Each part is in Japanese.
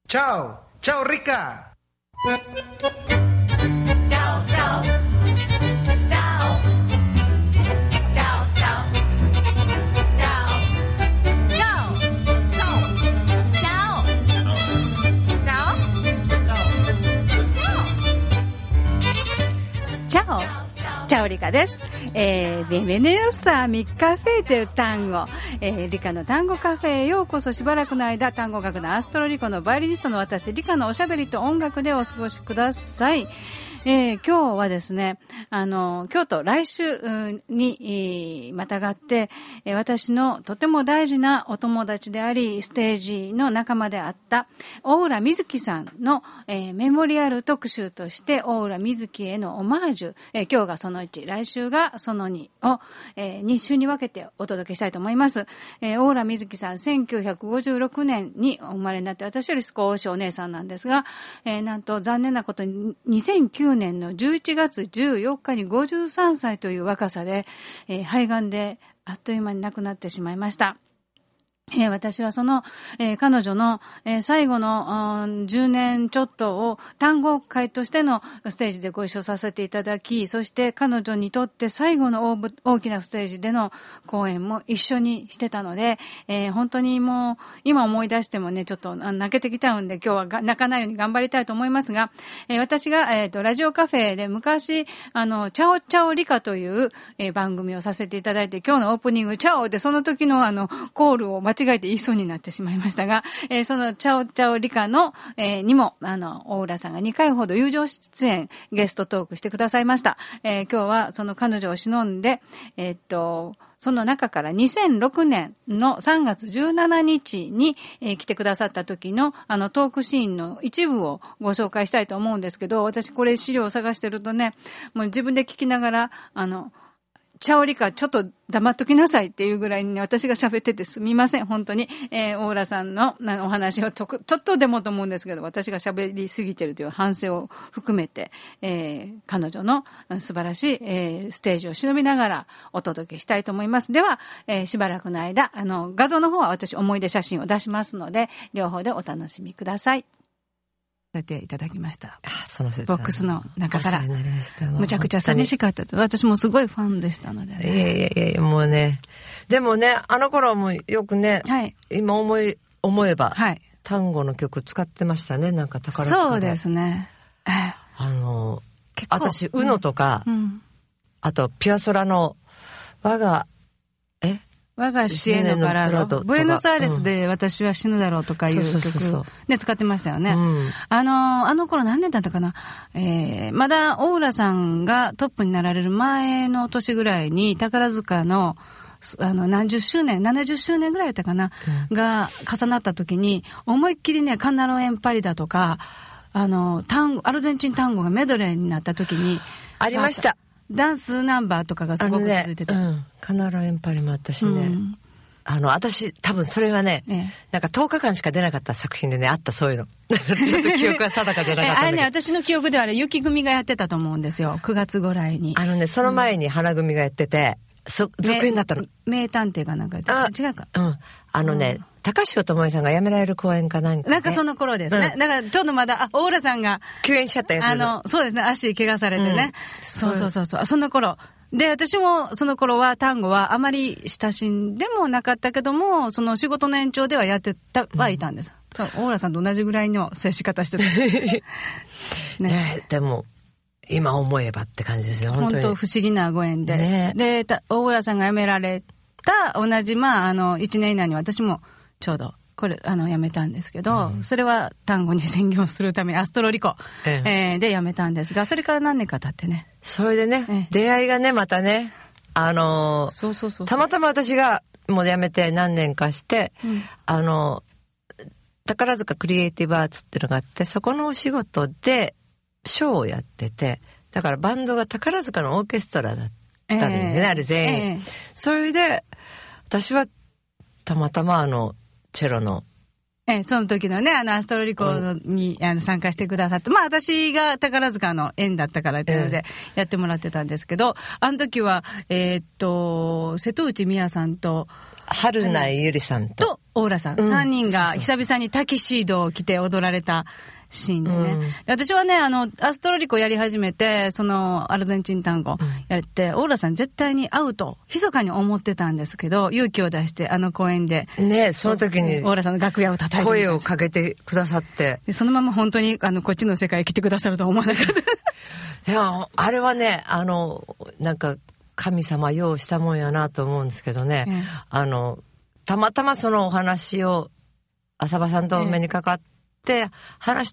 Ciao, ciao Ricca. Ciao, ciao. Ciao. Ciao, ciao. Ciao. Ciao. Ciao. Ciao. Ciao. Ciao, Rika です。Bienvenidos a mi café del tango。リカの単語カフェへようこそ。しばらくの間、単語学のアストロリコのバイオリニストの私、リカのおしゃべりと音楽でお過ごしください。今日はですね、今日と来週にまたがって、私のとても大事なお友達であり、ステージの仲間であった大浦瑞希さんの、メモリアル特集として、大浦瑞希へのオマージュ、今日がその1、来週がその2を、2週に分けてお届けしたいと思います。大浦瑞希さん、1956年にお生まれになって、私より少しお姉さんなんですが、なんと残念なことに2009年の11月14日に53歳という若さで、肺がんであっという間に亡くなってしまいました。私はその、彼女の、最後の、10年ちょっとを単語会としてのステージでご一緒させていただき、そして彼女にとって最後の大きなステージでの公演も一緒にしてたので、本当にもう今思い出してもね、ちょっと泣けてきちゃうんで今日は泣かないように頑張りたいと思いますが、私が、ラジオカフェで昔、チャオチャオリカという、番組をさせていただいて、今日のオープニングチャオでその時のコールを間違えて言いそうになってしまいましたが、そのチャオチャオリカの、にも大浦さんが2回ほど友情出演ゲストトークしてくださいました。今日はその彼女を偲んで、その中から2006年の3月17日に、来てくださった時のトークシーンの一部をご紹介したいと思うんですけど、私これ資料を探してるとね、もう自分で聞きながらチャオリカちょっと黙っときなさいっていうぐらいに、ね、私が喋っててすみません本当に、大浦さんのお話をちょっとでもと思うんですけど、私が喋りすぎてるという反省を含めて、彼女の素晴らしい、ステージを忍びながらお届けしたいと思います。では、しばらくの間画像の方は私思い出写真を出しますので、両方でお楽しみください。させていただきました。 そのボックスの中からむちゃくちゃ寂しかったと。私もすごいファンでしたので、ね、 いやもうね、でもね、あの頃もよくね、はい、今思えば、はい、単語の曲使ってましたね。なんか宝塚で。 そうですね。 私ウノとか、あとピュアソラの我が死へのバラード、ブエノスアイレスで私は死ぬだろうとかいう曲で使ってましたよね。あの頃何年だったかな、まだ大浦さんがトップになられる前の年ぐらいに宝塚の何十周年、70周年ぐらいだったかな、が重なった時に思いっきりね、カンナロエンパリだとかアルゼンチン単語がメドレーになった時にありました。 ダンスナンバーとかがすごく続いてた。 カナロエンパリもあったしね。私多分それはね、なんか10日間しか出なかった作品でね、あったそういうの。ちょっと記憶が定かじゃなかったんだけど。 私の記憶では雪組がやってたと思うんですよ。9月ぐらいに。 その前に花組がやってて、続編だったの。 名探偵がなんかやってた。違うか。 高潮智恵さんが辞められる公演かなんか、ね。 なんかその頃ですね。だからちょうどまだ、大浦さんが。 休演しちゃったやつ。 そうですね。足怪我されてね。そう。その頃。で、私もその頃は単語はあまり親しんでもなかったけども、その仕事の延長ではやってはいたんです。大浦さんと同じぐらいの接し方してた。 ね。でも、今思えばって感じですよ。 本当不思議なご縁で。ね、で、大浦さんが辞められた同じ、1年以内に私もちょうど、これ、辞めたんですけど、それは単語に専業するためにアストロリコ、で辞めたんですが、それから何年か経ってね。 それでね、出会いがね、またね、たまたま私がもう辞めて何年かして、宝塚クリエイティブアーツっていうのがあって、そこのお仕事でショーをやってて、だからバンドが宝塚のオーケストラだったんですよね、あれ全員。それで、私はたまたまチェロのその時のね、アストロリコに参加してくださって、私が宝塚の縁だったからっていうのでやってもらってたんですけど、あの時は、瀬戸内美也さんと、 春内ゆりさんとオーラさん、3人が久々にタキシードを着て踊られたシーンでね。で私はね、アストロリコやり始めて、そのアルゼンチン単語やって、オーラさん絶対に会うと、密かに思ってたんですけど、勇気を出して、公演で。 ね、その時に。 オーラさんの楽屋を叩いて。 声をかけてくださって。 そのまま本当に、こっちの世界へ来てくださるとは思わなかった。 でも、あれはね、なんか、神様用意したもんやなと思うんですけどね。たまたまそのお話を、浅場さんとお目にかかって、話して、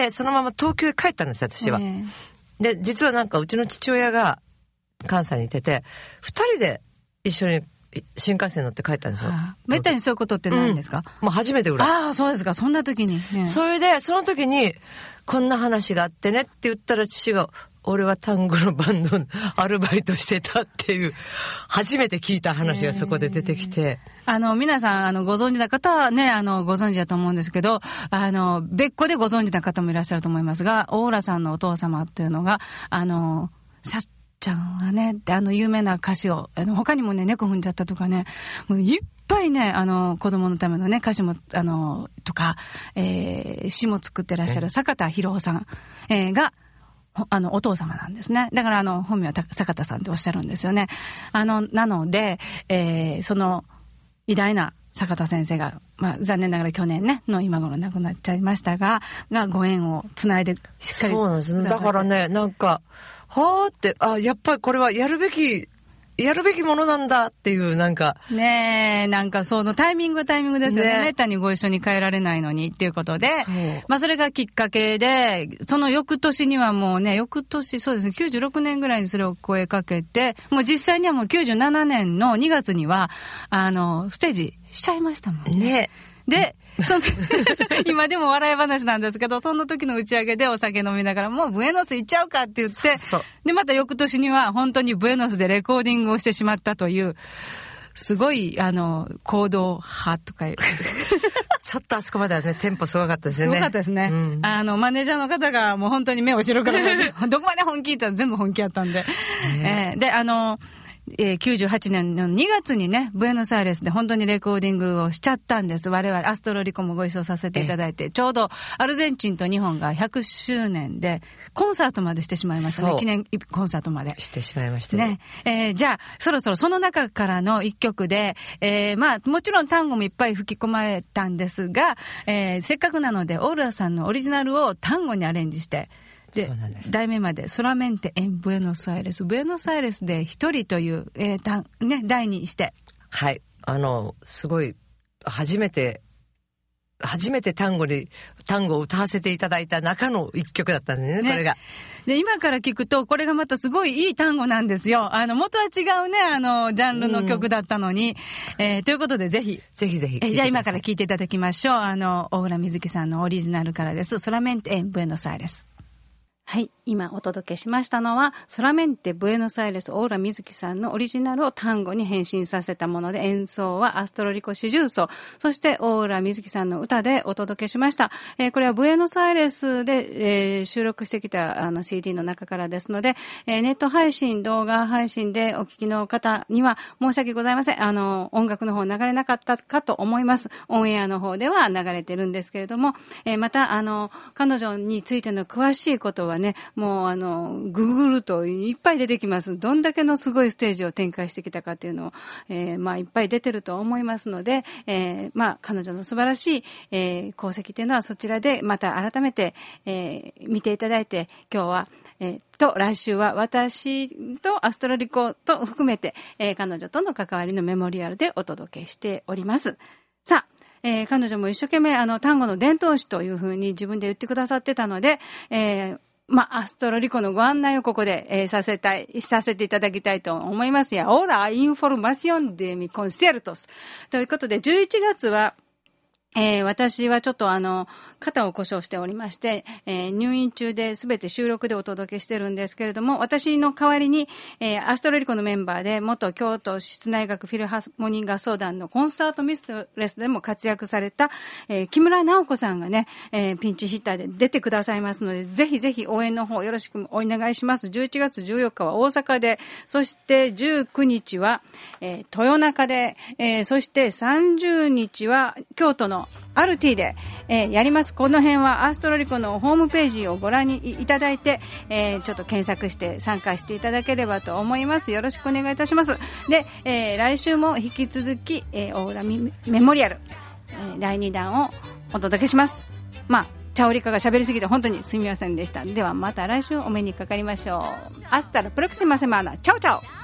そのまま東京へ帰ったんですよ、私は。で、実はなんかうちの父親が関西にいてて、二人で一緒に新幹線乗って帰ったんですよ。 めったにそういうことってないんですか？ もう初めてぐらい。 ああ、そうですか。そんな時に。 それで、その時に、こんな話があってねって言ったら父が、俺は単語のバンドのアルバイトしてたっていう、初めて聞いた話がそこで出てきて。 皆さん、ご存知な方はね、ご存知だと思うんですけど、別個でご存知な方もいらっしゃると思いますが、オーラさんのお父様っていうのが、さっちゃんがね、有名な歌詞を、他にもね、猫踏んじゃったとかね、もういっぱいね、子供のためのね、歌詞も、とか、詩も作ってらっしゃる坂田博夫さん、が、お父様なんですね。だから本名は坂田さんっておっしゃるんですよね。なので、その偉大な坂田先生が、残念ながら去年ね、の今頃亡くなっちゃいましたが、ご縁をつないでしっかり。 そうなんです。だからね、なんか、はーって、やっぱりこれはやるべきものなんだっていうなんか。 ねえ、なんかそのタイミングですよね。めったにご一緒に帰られないのにっていうことで。それがきっかけで、その翌年にはもうね、そうですね、96年ぐらいにそれを声かけて、もう実際にはもう97年の2月には、ステージしちゃいましたもんね。で、今でも笑い話なんですけど、その時の打ち上げでお酒飲みながら、もうブエノス行っちゃうかって言って、で、また翌年には本当にブエノスでレコーディングをしてしまったという、すごい、行動派とかいう。 ちょっとあそこまではね、テンポすごかったですよね。 すごかったですね。マネージャーの方がもう本当に目を後ろから見て、どこまで本気言ったら全部本気やったんで。で、98年の2月にね、ブエノスアイレスで本当にレコーディングをしちゃったんです。我々アストロリコもご一緒させていただいて、ちょうどアルゼンチンと日本が100周年でコンサートまでしてしまいましたね。記念コンサートまで。 してしまいましたね。 じゃあ、そろそろその中からの一曲で、もちろん単語もいっぱい吹き込まれたんですが、せっかくなので、オーラさんのオリジナルを単語にアレンジして、で、題名まで、ソラメンテ・エン・ブエノスアイレス。ブエノスアイレスで一人という、題にして。 はい。すごい、初めて単語を歌わせていただいた中の一曲だったんですね、これが。 で、今から聞くと、これがまたすごいいい単語なんですよ。元は違うね、ジャンルの曲だったのに。ということで、ぜひ。 じゃあ今から聞いていただきましょう。大浦瑞希さんのオリジナルからです。ソラメンテ・エン・ブエノスアイレス。はい。今お届けしましたのは、ソラメンテ・ブエノスアイレス・オーラ・ミズキさんのオリジナルを単語に変身させたもので、演奏はアストロリコ四重奏、そしてオーラ・ミズキさんの歌でお届けしました。これはブエノスアイレスで、収録してきたCD の中からですので、ネット配信、動画配信でお聞きの方には申し訳ございません。音楽の方流れなかったかと思います。オンエアの方では流れてるんですけれども、また、彼女についての詳しいことはね、もうググるといっぱい出てきます。どんだけのすごいステージを展開してきたかっていうのを、いっぱい出てると思いますので、彼女の素晴らしい、功績っていうのはそちらでまた改めて、見ていただいて、今日は、来週は私とアストロリコと含めて、彼女との関わりのメモリアルでお届けしております。さあ、彼女も一生懸命単語の伝統師というふうに自分で言ってくださってたので、アストロリコのご案内をここで、させていただきたいと思いますや、オーラインフォルマシオンデミコンセルトス。ということで、11月は、 私はちょっと肩を故障しておりまして、入院中で全て収録でお届けしてるんですけれども、私の代わりに、アストロリコのメンバーで元京都室内楽フィルハーモニー合奏団のコンサートミストレスでも活躍された、木村直子さんがね、ピンチヒッターで出てくださいますので、ぜひぜひ応援の方よろしくお願いします。11月14日は大阪で、そして19日は、豊中で、そして30日は京都のアルティで、やります。この辺はアストロリコのホームページをご覧にいただいて、ちょっと検索して参加していただければと思います。よろしくお願いいたします。で、来週も引き続き、大浦メモリアル、第2弾をお届けします。チャオリカが喋りすぎて本当にすみませんでした。ではまた来週お目にかかりましょう。アスタラプロクシマセマーナ。チャオチャオ。